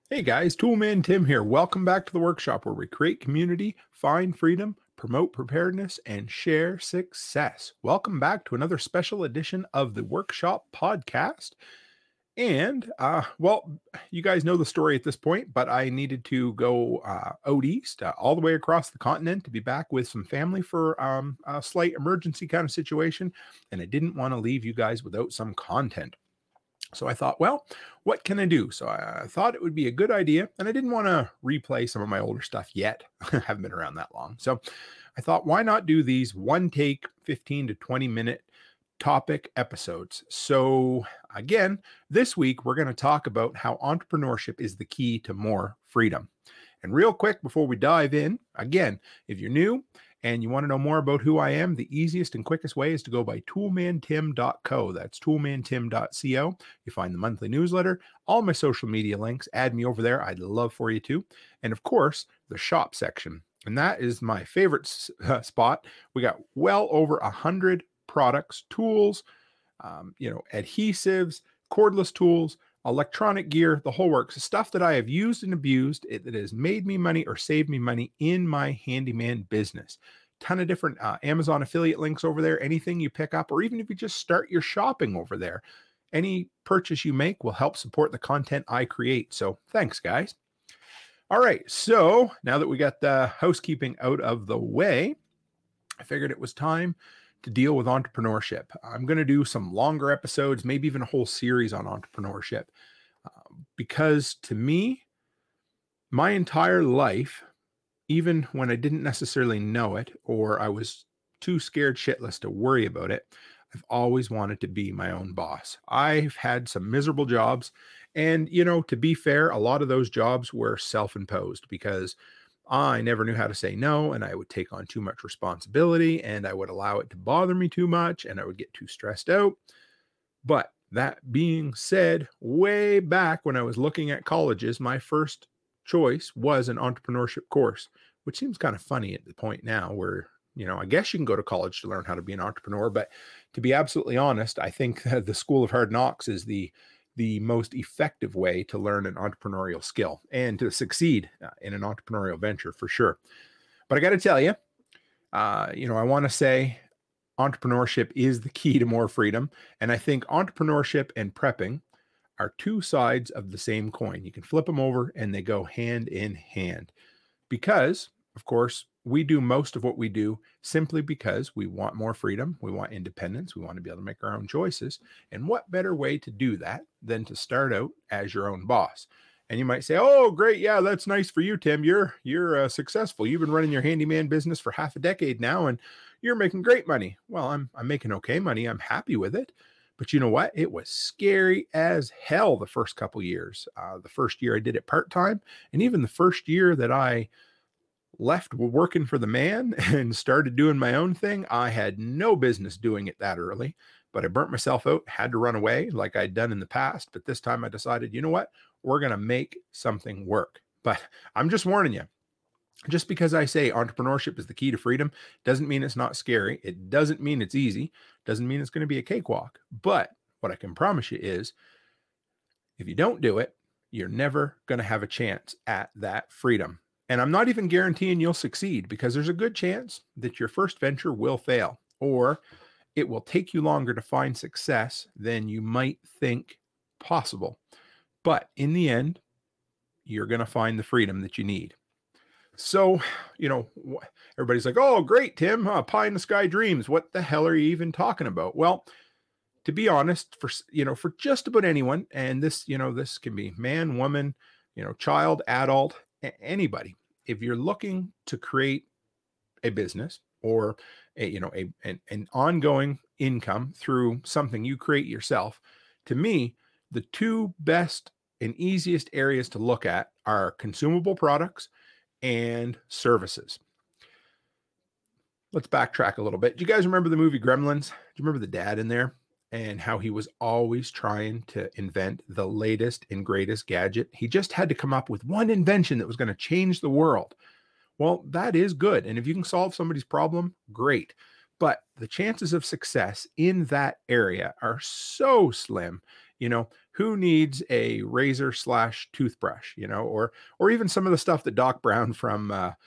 Hey guys, Toolman Tim here. Welcome back to the workshop where we create community, find freedom, promote preparedness, and share success. Welcome back to another special edition of the workshop podcast. And you guys know the story at this point, but I needed to go out east, all the way across the continent to be back with some family for a slight emergency kind of situation. And I didn't want to leave you guys without some content. So I thought, well, what can I do? So I thought it would be a good idea, and I didn't want to replay some of my older stuff yet. I haven't been around that long. So I thought, why not do these one take 15 to 20-minute topic episodes? So again, this week we're going to talk about how entrepreneurship is the key to more freedom. And real quick before we dive in, again, if you're new and you want to know more about who I am, the easiest and quickest way is to go by toolmantim.co. That's toolmantim.co. You find the monthly newsletter, all my social media links. Add me over there. I'd love for you to. And of course, the shop section. And that is my favorite spot. We got well over 100 products, tools, adhesives, cordless tools, electronic gear, the whole works, stuff that I have used and abused, that has made me money or saved me money in my handyman business. Ton of different Amazon affiliate links over there. Anything you pick up, or even if you just start your shopping over there, any purchase you make will help support the content I create. So thanks, guys. All right. So now that we got the housekeeping out of the way, I figured it was time to deal with entrepreneurship. I'm going to do some longer episodes, maybe even a whole series on entrepreneurship, because to me, my entire life, even when I didn't necessarily know it or I was too scared shitless to worry about it, I've always wanted to be my own boss. I've had some miserable jobs. And, to be fair, a lot of those jobs were self-imposed because I never knew how to say no, and I would take on too much responsibility, and I would allow it to bother me too much, and I would get too stressed out. But that being said, way back when I was looking at colleges, my first choice was an entrepreneurship course, which seems kind of funny at the point now where, I guess you can go to college to learn how to be an entrepreneur. But to be absolutely honest, I think that the School of Hard Knocks is the most effective way to learn an entrepreneurial skill and to succeed in an entrepreneurial venture for sure. But I got to tell you, I want to say entrepreneurship is the key to more freedom. And I think entrepreneurship and prepping are two sides of the same coin. You can flip them over and they go hand in hand because, of course, we do most of what we do simply because we want more freedom. We want independence. We want to be able to make our own choices. And what better way to do that than to start out as your own boss? And you might say, "Oh, great. Yeah, that's nice for you, Tim. You're successful. You've been running your handyman business for half a decade now and you're making great money." Well, I'm making okay money. I'm happy with it. But you know what? It was scary as hell the first couple years. The first year I did it part-time, and even the first year that I left working for the man and started doing my own thing, I had no business doing it that early, but I burnt myself out, had to run away like I'd done in the past. But this time I decided, you know what? We're going to make something work. But I'm just warning you, just because I say entrepreneurship is the key to freedom doesn't mean it's not scary. It doesn't mean it's easy. Doesn't mean it's going to be a cakewalk. But what I can promise you is if you don't do it, you're never going to have a chance at that freedom. And I'm not even guaranteeing you'll succeed because there's a good chance that your first venture will fail or it will take you longer to find success than you might think possible. But in the end, you're going to find the freedom that you need. So, everybody's like, "Oh, great, Tim, pie in the sky dreams. What the hell are you even talking about?" Well, to be honest, for just about anyone, and this can be man, woman, child, adult, anybody. If you're looking to create a business or an ongoing income through something you create yourself, to me, the two best and easiest areas to look at are consumable products and services. Let's backtrack a little bit. Do you guys remember the movie Gremlins? Do you remember the dad in there and how he was always trying to invent the latest and greatest gadget? He just had to come up with one invention that was going to change the world. Well, that is good. And if you can solve somebody's problem, great. But the chances of success in that area are so slim. Who needs a razor slash toothbrush, or even some of the stuff that Doc Brown from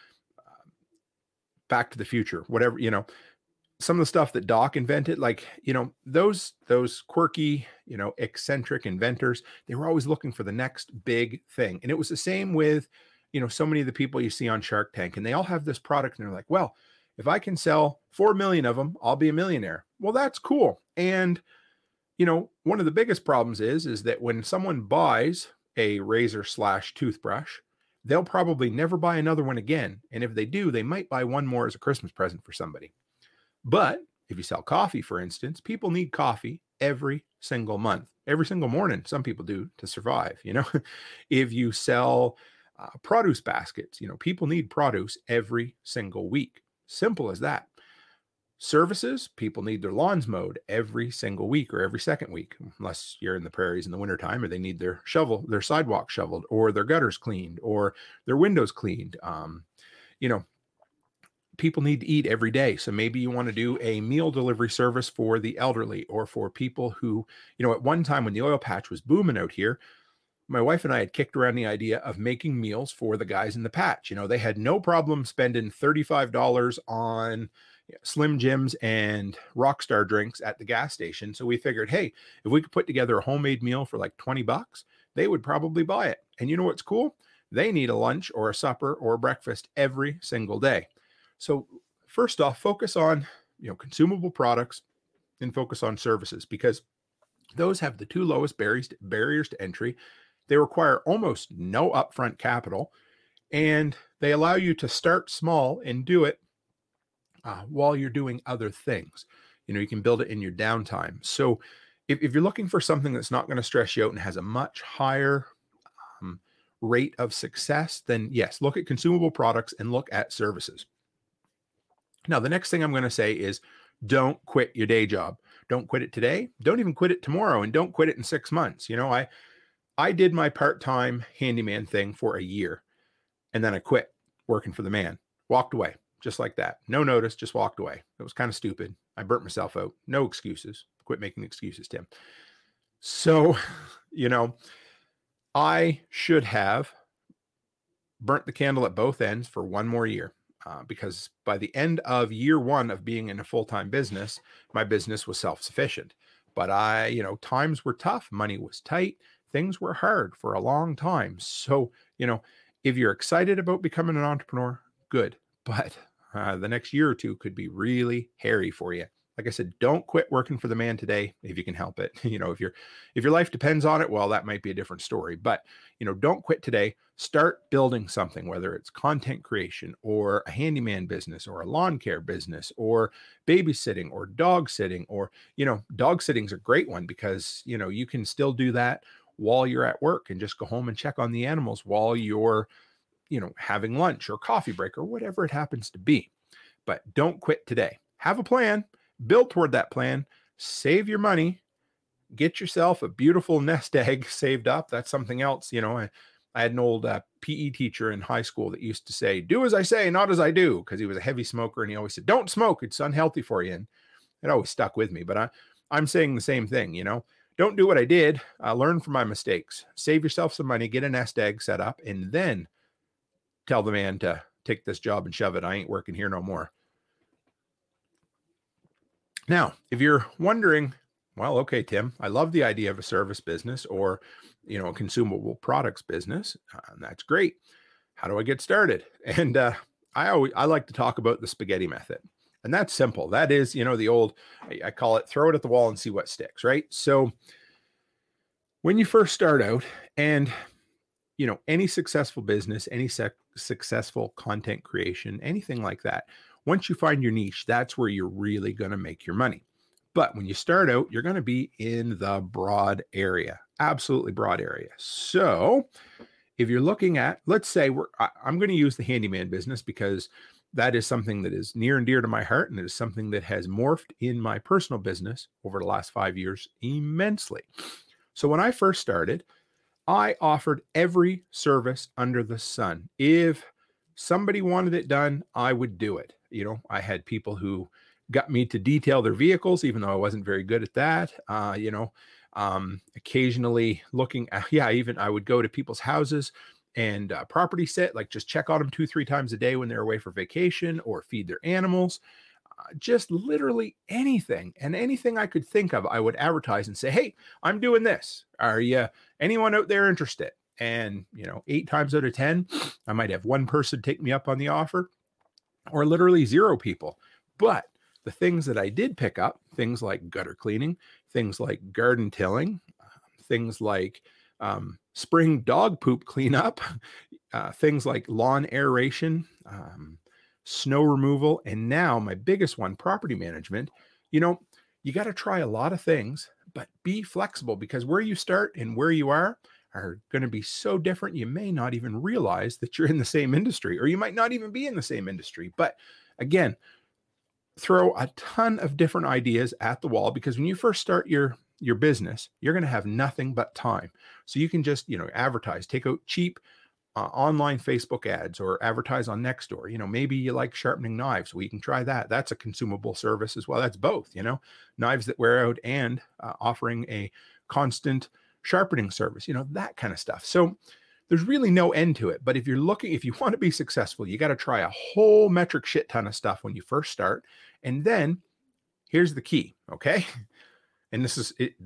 Back to the Future, whatever, some of the stuff that Doc invented, like, those quirky, eccentric inventors, they were always looking for the next big thing. And it was the same with, so many of the people you see on Shark Tank, and they all have this product and they're like, well, if I can sell 4 million of them, I'll be a millionaire. Well, that's cool. And, one of the biggest problems is that when someone buys a razor slash toothbrush, they'll probably never buy another one again. And if they do, they might buy one more as a Christmas present for somebody. But if you sell coffee, for instance, people need coffee every single month, every single morning. Some people do to survive. If you sell produce baskets, people need produce every single week. Simple as that. Services, people need their lawns mowed every single week or every second week, unless you're in the prairies in the wintertime, or they need their sidewalk shoveled, or their gutters cleaned, or their windows cleaned. People need to eat every day. So maybe you want to do a meal delivery service for the elderly, or for people who, at one time when the oil patch was booming out here, my wife and I had kicked around the idea of making meals for the guys in the patch. They had no problem spending $35 on Slim Jims and Rockstar drinks at the gas station. So we figured, hey, if we could put together a homemade meal for like $20, they would probably buy it. And you know what's cool? They need a lunch or a supper or a breakfast every single day. So first off, focus on, consumable products and focus on services, because those have the two lowest barriers to entry. They require almost no upfront capital, and they allow you to start small and do it while you're doing other things. You can build it in your downtime. So if you're looking for something that's not going to stress you out and has a much higher rate of success, then yes, look at consumable products and look at services. Now, the next thing I'm going to say is don't quit your day job. Don't quit it today. Don't even quit it tomorrow, and don't quit it in 6 months. I did my part-time handyman thing for a year, and then I quit working for the man, walked away just like that. No notice, just walked away. It was kind of stupid. I burnt myself out. No excuses. Quit making excuses, Tim. So, I should have burnt the candle at both ends for one more year. Because by the end of year one of being in a full-time business, my business was self-sufficient. But times were tough. Money was tight. Things were hard for a long time. So, if you're excited about becoming an entrepreneur, good. But the next year or two could be really hairy for you. Like I said, don't quit working for the man today if you can help it. If your life depends on it, well, that might be a different story. But, don't quit today. Start building something, whether it's content creation or a handyman business or a lawn care business or babysitting or dog sitting, or, dog sitting's a great one because, you can still do that while you're at work and just go home and check on the animals while you're, having lunch or coffee break or whatever it happens to be. But don't quit today. Have a plan. Build toward that plan, save your money, get yourself a beautiful nest egg saved up. That's something else. I had an old PE teacher in high school that used to say, do as I say, not as I do, because he was a heavy smoker. And he always said, don't smoke. It's unhealthy for you. And it always stuck with me. But I'm saying the same thing, don't do what I did. Learn from my mistakes. Save yourself some money, get a nest egg set up, and then tell the man to take this job and shove it. I ain't working here no more. Now, if you're wondering, well, okay, Tim, I love the idea of a service business or, a consumable products business. That's great. How do I get started? And I like to talk about the spaghetti method. And that's simple. That is, the old, I call it throw it at the wall and see what sticks, right? So when you first start out, and, any successful business, any successful content creation, anything like that, once you find your niche, that's where you're really going to make your money. But when you start out, you're going to be in the broad area, absolutely broad area. So if you're looking at, let's say I'm going to use the handyman business because that is something that is near and dear to my heart. And it is something that has morphed in my personal business over the last 5 years immensely. So when I first started, I offered every service under the sun. If somebody wanted it done, I would do it. I had people who got me to detail their vehicles, even though I wasn't very good at that. occasionally looking at, yeah, even I would go to people's houses and property sit, like just check on them 2, 3 times a day when they're away for vacation or feed their animals. Just literally anything and anything I could think of, I would advertise and say, hey, I'm doing this. Are you anyone out there interested? And, 8 times out of 10, I might have one person take me up on the offer or literally 0 people. But the things that I did pick up, things like gutter cleaning, things like garden tilling, things like spring dog poop cleanup, things like lawn aeration, snow removal, and now my biggest one, property management. You got to try a lot of things, but be flexible because where you start and where you are going to be so different. You may not even realize that you're in the same industry, or you might not even be in the same industry. But again, throw a ton of different ideas at the wall, because when you first start your business, you're going to have nothing but time. So you can just, advertise, take out cheap online Facebook ads or advertise on Nextdoor. Maybe you like sharpening knives. Well, you can try that. That's a consumable service as well. That's both, knives that wear out and offering a constant sharpening service, that kind of stuff. So there's really no end to it. But if you want to be successful, you got to try a whole metric shit ton of stuff when you first start. And then here's the key. Okay. And this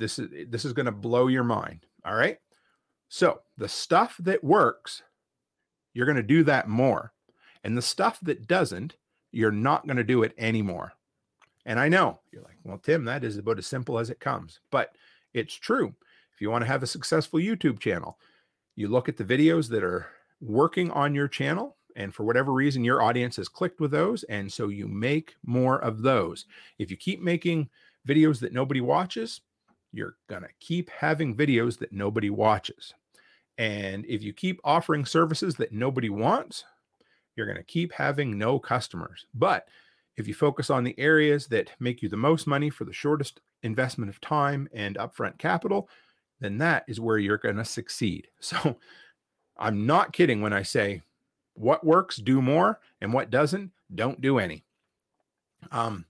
is going to blow your mind. All right. So the stuff that works, you're going to do that more. And the stuff that doesn't, you're not going to do it anymore. And I know you're like, well, Tim, that is about as simple as it comes, but it's true. If you want to have a successful YouTube channel, you look at the videos that are working on your channel, and for whatever reason, your audience has clicked with those. And so you make more of those. If you keep making videos that nobody watches, you're going to keep having videos that nobody watches. And if you keep offering services that nobody wants, you're going to keep having no customers. But if you focus on the areas that make you the most money for the shortest investment of time and upfront capital, then that is where you're going to succeed. So I'm not kidding when I say what works, do more, and what doesn't, don't do any. And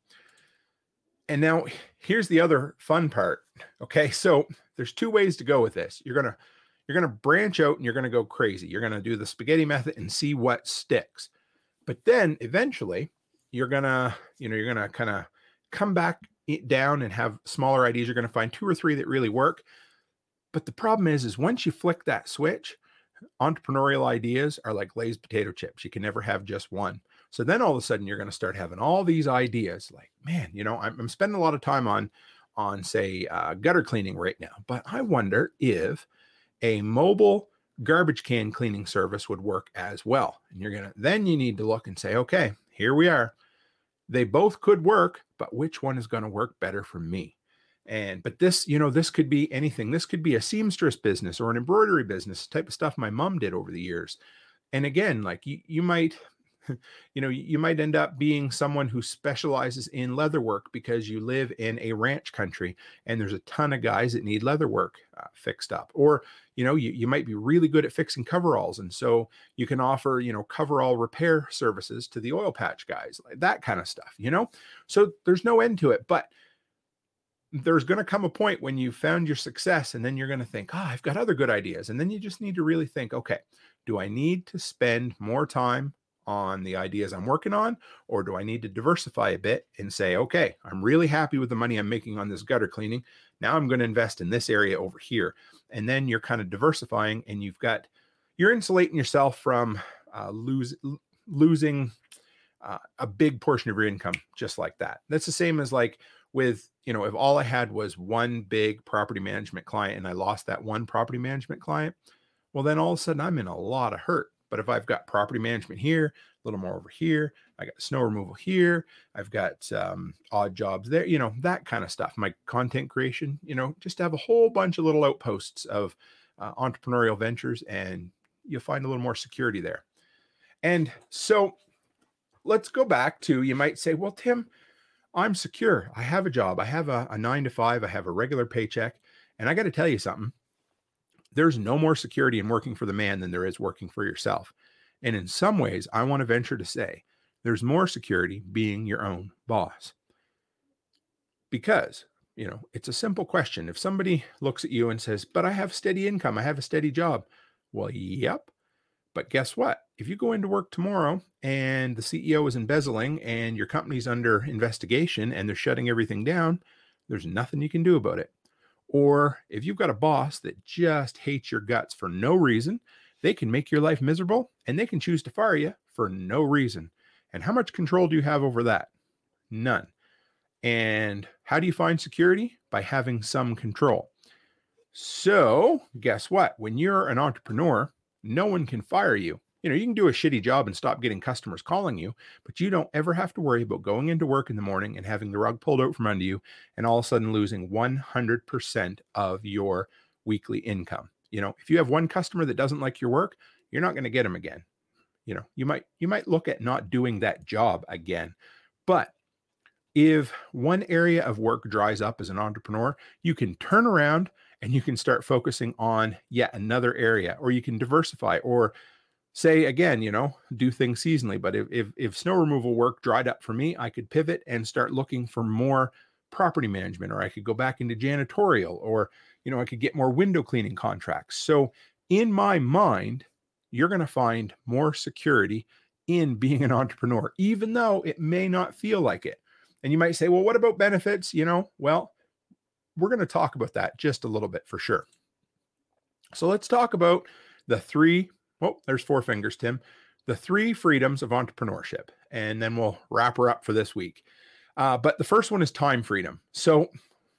now here's the other fun part. Okay. So there's 2 ways to go with this. You're going to branch out and you're going to go crazy. You're going to do the spaghetti method and see what sticks. But then eventually you're going to kind of come back down and have smaller ideas. You're going to find 2 or 3 that really work. But the problem is once you flick that switch, entrepreneurial ideas are like Lay's potato chips. You can never have just one. So then all of a sudden you're going to start having all these ideas like, man, I'm spending a lot of time on say gutter cleaning right now, but I wonder if a mobile garbage can cleaning service would work as well. And then you need to look and say, okay, here we are. They both could work, but which one is going to work better for me? But this could be anything. This could be a seamstress business or an embroidery business, type of stuff my mom did over the years. And again, like you might, you might end up being someone who specializes in leather work because you live in a ranch country and there's a ton of guys that need leather work fixed up. Or, you might be really good at fixing coveralls. And so you can offer, coverall repair services to the oil patch guys, like that kind of stuff, So there's no end to it. But there's going to come a point when you've found your success, and then you're going to think, I've got other good ideas. And then you just need to really think, okay, do I need to spend more time on the ideas I'm working on, or do I need to diversify a bit and say, okay, I'm really happy with the money I'm making on this gutter cleaning. Now I'm going to invest in this area over here. And then you're kind of diversifying, and you're insulating yourself from losing a big portion of your income just like that. That's the same as like with, if all I had was one big property management client and I lost that one property management client, well, then all of a sudden I'm in a lot of hurt. But if I've got property management here, a little more over here, I got snow removal here, I've got odd jobs there, that kind of stuff. My content creation, just have a whole bunch of little outposts of entrepreneurial ventures, and you'll find a little more security there. And so let's go back to, you might say, well, Tim, I'm secure. I have a job. I have a 9-to-5. I have a regular paycheck. And I got to tell you something. There's no more security in working for the man than there is working for yourself. And in some ways, I want to venture to say there's more security being your own boss. Because, it's a simple question. If somebody looks at you and says, but I have steady income, I have a steady job. Well, yep. But guess what? If you go into work tomorrow and the CEO is embezzling and your company's under investigation and they're shutting everything down, there's nothing you can do about it. Or if you've got a boss that just hates your guts for no reason, they can make your life miserable and they can choose to fire you for no reason. And how much control do you have over that? None. And how do you find security? By having some control. So guess what? When you're an entrepreneur, no one can fire you. You can do a shitty job and stop getting customers calling you, but you don't ever have to worry about going into work in the morning and having the rug pulled out from under you and all of a sudden losing 100% of your weekly income. If you have one customer that doesn't like your work, you're not going to get them again. You might look at not doing that job again. But if one area of work dries up as an entrepreneur, you can turn around and you can start focusing on yet another area, or you can diversify, or say again, do things seasonally. But if snow removal work dried up for me, I could pivot and start looking for more property management, or I could go back into janitorial, or, I could get more window cleaning contracts. So in my mind, you're going to find more security in being an entrepreneur, even though it may not feel like it. And you might say, well, what about benefits? Well, we're going to talk about that just a little bit for sure. So let's talk about there's four fingers, Tim, the 3 freedoms of entrepreneurship. And then we'll wrap her up for this week. But the first one is time freedom. So,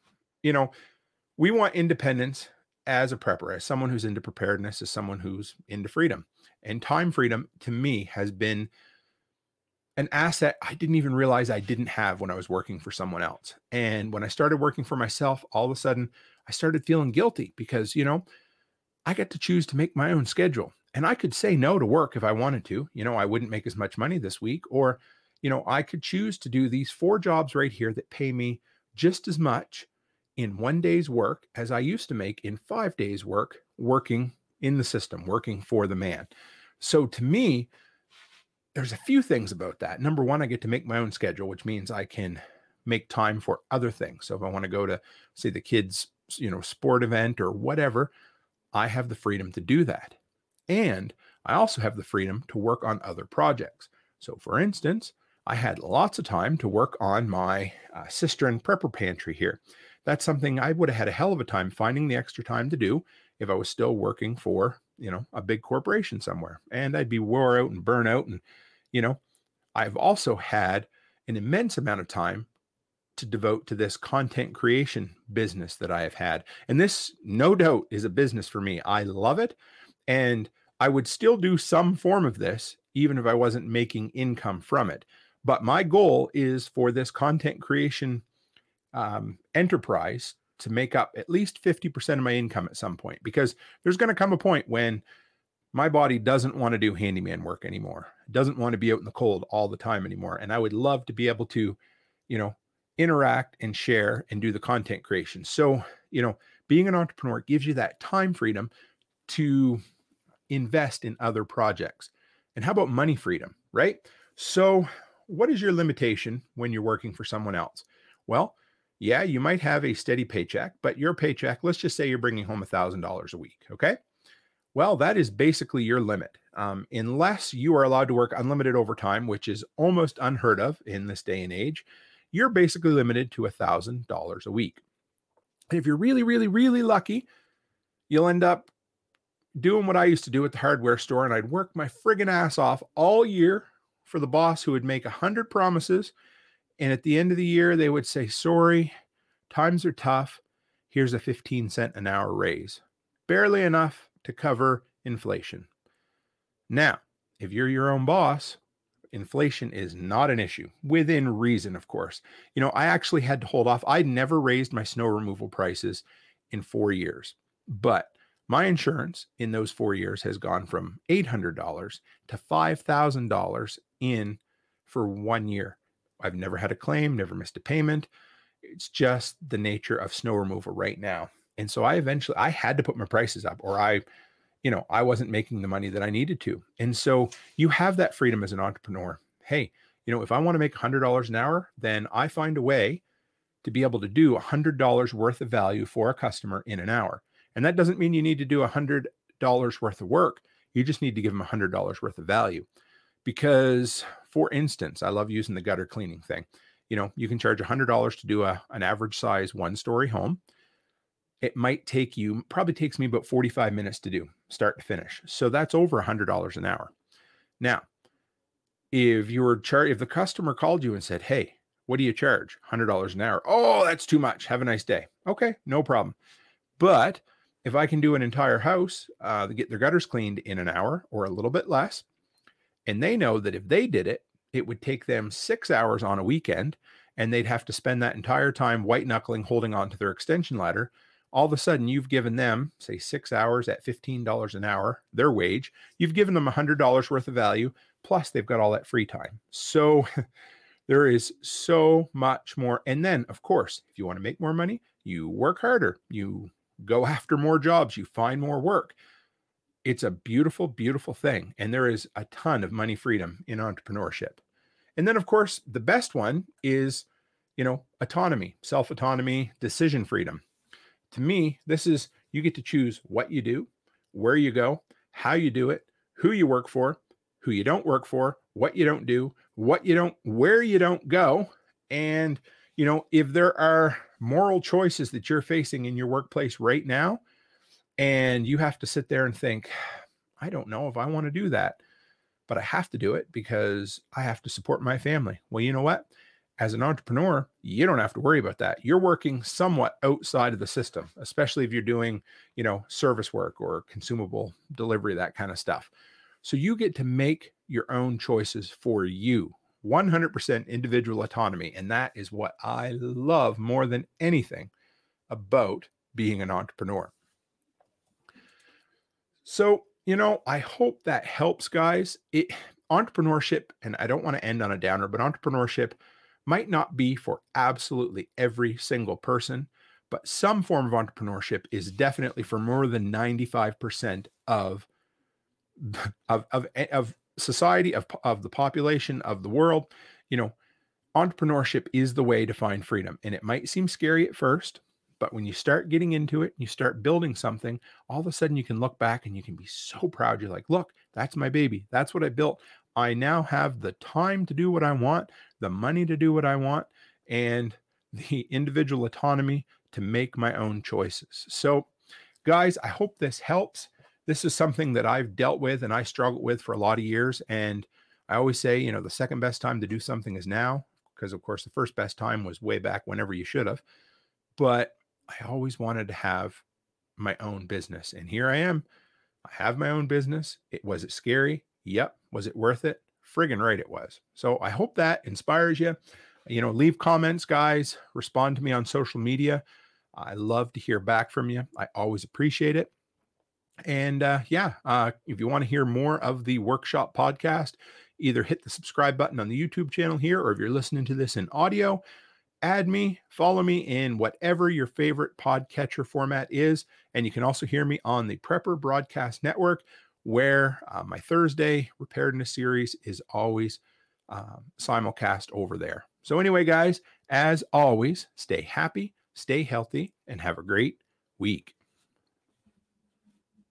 we want independence as a prepper, as someone who's into preparedness, as someone who's into freedom. And time freedom to me has been an asset I didn't even realize I didn't have when I was working for someone else. And when I started working for myself, all of a sudden I started feeling guilty because, I get to choose to make my own schedule, and I could say no to work if I wanted to. I wouldn't make as much money this week, or, I could choose to do these 4 jobs right here that pay me just as much in 1 day's work as I used to make in 5 days work, working in the system, working for the man. So to me, there's a few things about that. Number one, I get to make my own schedule, which means I can make time for other things. So if I want to go to, say, the kids, sport event or whatever, I have the freedom to do that. And I also have the freedom to work on other projects. So for instance, I had lots of time to work on my cistern prepper pantry here. That's something I would have had a hell of a time finding the extra time to do if I was still working for, a big corporation somewhere, and I'd be wore out and burn out. And, I've also had an immense amount of time to devote to this content creation business that I have had. And this, no doubt, is a business for me. I love it. And I would still do some form of this, even if I wasn't making income from it. But my goal is for this content creation enterprise to make up at least 50% of my income at some point, because there's going to come a point when my body doesn't want to do handyman work anymore, doesn't want to be out in the cold all the time anymore. And I would love to be able to, interact and share and do the content creation. So, being an entrepreneur gives you that time freedom to invest in other projects. And how about money freedom, right? So what is your limitation when you're working for someone else? Well, yeah, you might have a steady paycheck, but your paycheck, let's just say you're bringing home $1,000 a week. Okay. Well, that is basically your limit. Unless you are allowed to work unlimited overtime, which is almost unheard of in this day and age, you're basically limited to $1,000 a week. And if you're really, really, really lucky, you'll end up doing what I used to do at the hardware store. And I'd work my friggin' ass off all year for the boss who would make 100 promises. And at the end of the year, they would say, sorry, times are tough. Here's a 15-cent an hour raise. Barely enough to cover inflation. Now, if you're your own boss, inflation is not an issue, within reason, of course. I actually had to hold off. I never raised my snow removal prices in 4 years, but my insurance in those 4 years has gone from $800 to $5,000 in for 1 year. I've never had a claim, never missed a payment. It's just the nature of snow removal right now. And so I had to put my prices up, or I wasn't making the money that I needed to. And so you have that freedom as an entrepreneur. Hey, if I want to make $100 an hour, then I find a way to be able to do $100 worth of value for a customer in an hour. And that doesn't mean you need to do $100 worth of work. You just need to give them $100 worth of value. Because, for instance, I love using the gutter cleaning thing. You can charge $100 to do an average size 1-story home. It probably takes me about 45 minutes to do, start to finish. So that's over $100 an hour. Now, if the customer called you and said, "Hey, what do you charge? $100 an hour." "Oh, that's too much. Have a nice day." Okay, no problem. But if I can do an entire house, get their gutters cleaned in an hour or a little bit less, and they know that if they did it, it would take them 6 hours on a weekend, and they'd have to spend that entire time white knuckling, holding on to their extension ladder. All of a sudden, you've given them, say, 6 hours at $15 an hour, their wage. You've given them $100 worth of value, plus they've got all that free time. So there is so much more. And then, of course, if you want to make more money, you work harder. You go after more jobs. You find more work. It's a beautiful, beautiful thing. And there is a ton of money freedom in entrepreneurship. And then, of course, the best one is, autonomy, self-autonomy, decision freedom. To me, this is, you get to choose what you do, where you go, how you do it, who you work for, who you don't work for, what you don't do, where you don't go. And, if there are moral choices that you're facing in your workplace right now, and you have to sit there and think, "I don't know if I want to do that, but I have to do it because I have to support my family." Well, you know what? As an entrepreneur, you don't have to worry about that. You're working somewhat outside of the system, especially if you're doing, service work or consumable delivery, that kind of stuff. So you get to make your own choices for you, 100% individual autonomy. And that is what I love more than anything about being an entrepreneur. So, I hope that helps, guys. Entrepreneurship, and I don't want to end on a downer, but entrepreneurship might not be for absolutely every single person, but some form of entrepreneurship is definitely for more than 95% of society, of the population, of the world. Entrepreneurship is the way to find freedom. And it might seem scary at first, but when you start getting into it, you start building something, all of a sudden you can look back and you can be so proud. You're like, "Look, that's my baby. That's what I built. I now have the time to do what I want, the money to do what I want, and the individual autonomy to make my own choices." So, guys, I hope this helps. This is something that I've dealt with and I struggled with for a lot of years. And I always say, the second best time to do something is now, because, of course, the first best time was way back whenever you should have. But I always wanted to have my own business. And here I am. I have my own business. Was it scary? Yep. Was it worth it? Friggin' right it was. So I hope that inspires you. Leave comments, guys. Respond to me on social media. I love to hear back from you. I always appreciate it. And if you want to hear more of the Workshop podcast, either hit the subscribe button on the YouTube channel here, or if you're listening to this in audio, add me, follow me in whatever your favorite podcatcher format is. And you can also hear me on the Prepper Broadcast Network, where my Thursday Preparedness series is always simulcast over there. So anyway, guys, as always, stay happy, stay healthy, and have a great week.